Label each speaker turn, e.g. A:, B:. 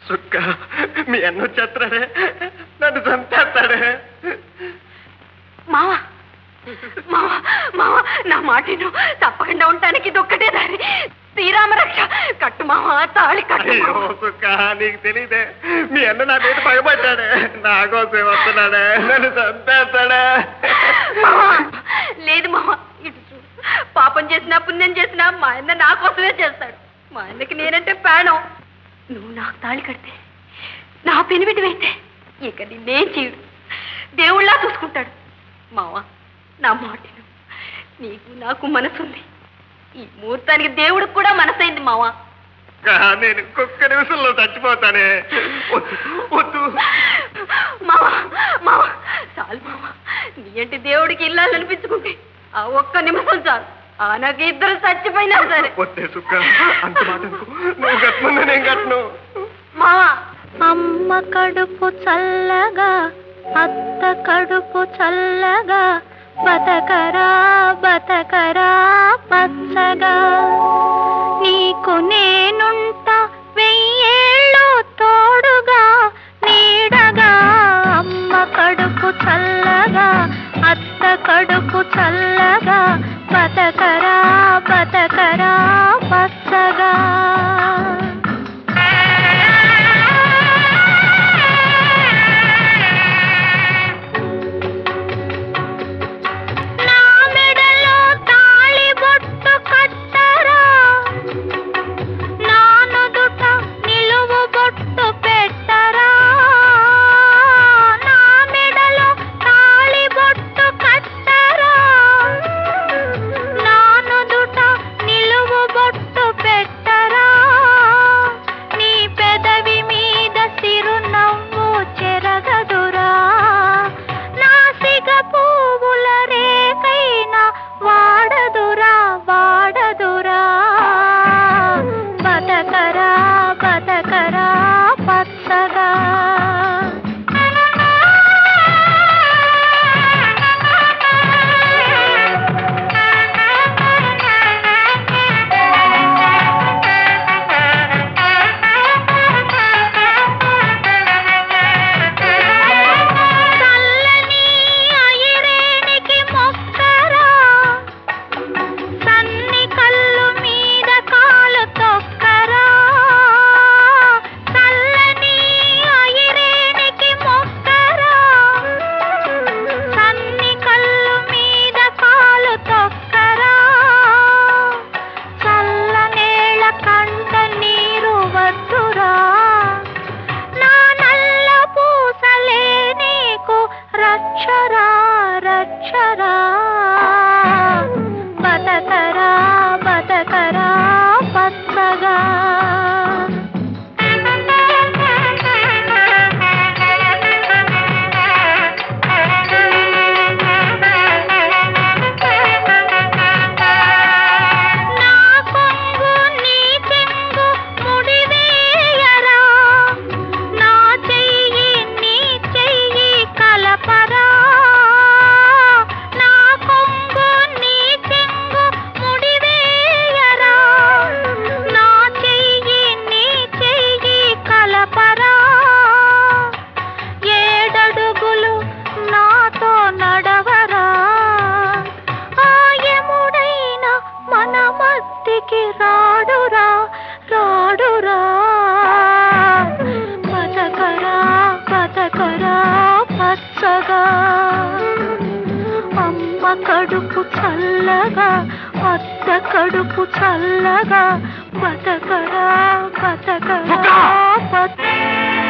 A: సుక్క మీ అన్న వచ్చేస్తాడే, నన్ను చంపేస్తాడే.
B: మావా మావా మావా, నా మాటను తప్పకుండా ఉండటానికి ఇది ఒక్కటే దారి. శ్రీరామరక్ష కట్టు మావా, తాళి కట్టు.
A: సుక్క నీకు తెలీదే, మీ అన్న నా మీద పగబడ్డాడే, నా కోసం వస్తున్నాడే, నన్ను చంపేస్తాడే.
B: లేదు మావా, ఇటు చూడు, పాపం చేసినా పుణ్యం చేసినా మా అన్న నా కోసమే చేస్తాడు. మా అన్నకి నేనంటే ప్రాణం. నువ్వు నాకు తాళి కడితే, నా పెనిమిటివైతే ఇక నిన్నేం చేయడు, దేవుళ్ళా చూసుకుంటాడు. మావా నా మాటను, నీకు నాకు మనసుంది. ఈ ముహూర్తానికి దేవుడికి కూడా మనసైంది మావా.
A: నేను ఒక్క నిమిషంలో చచ్చిపోతానే. వద్దు
B: మావా మావా, చాలు మావా. నీ అంటే దేవుడికి ఇల్లాలనిపించుకుంటే ఆ ఒక్క నిమిషం చాలు. నాకు ఇద్దరు చచ్చిపోయినా సరే.
A: వద్దే సుక్క, అంత మాట నువ్వు కట్టను, నేను కట్టను.
B: మావా
C: అమ్మ కడుపు చల్లగా, అత్త కడుపు చల్లగా, బతకరా బతకరా పచ్చగా. నీకు నేనుంటా వెయ్యేళ్ళు తోడుగా నీడగా. అమ్మ కడుపు చల్లగా, అత్త కడుపు చల్లగా, బతకరా బతకరా పచ్చగా. కడుపు చల్లగా అత్త కడుపు చల్లగా బతకరా బతకరా